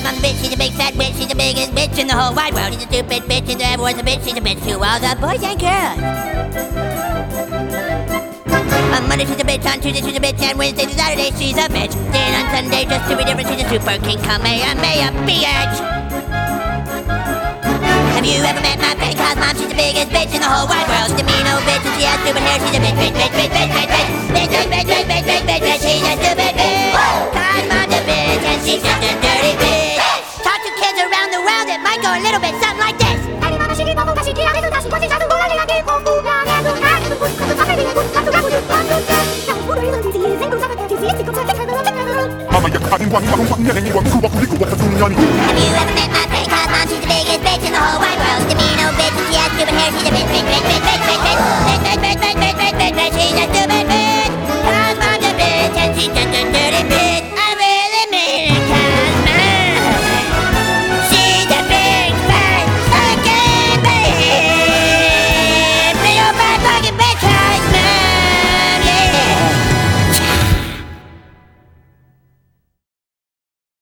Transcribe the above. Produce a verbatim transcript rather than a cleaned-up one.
mom's a bitch, she's a big fat bitch, she's the biggest bitch in the whole wide world. She's a stupid bitch, and everyone's a bitch, she's a bitch to all the boys and girls. On Monday she's a bitch, on Tuesday she's a bitch, and Wednesday to Saturday she's a bitch. Then on Sunday, just to be different, she's a super king, Kamehameha, bitch. Have you ever met my Pentecost mom? She's the biggest bitch in the whole wide world. She's a mean old bitch, and she has stupid hair. She's a bitch, bitch, bitch, bitch, bitch, bitch, bitch, bitch, bitch, bitch, bitch, bitch, bitch, bitch, bitch. She's a stupid bitch. Cause mom's a bitch, and she's just a dirty bitch. Talk to kids around the world, it might go a little bit something like this. Have you ever met my Pentecost mom? She's the biggest bitch in the whole wide world. She's a mean old bitch, and she has stupid hair. She's a bitch, bitch, bitch, bitch, bitch, bitch.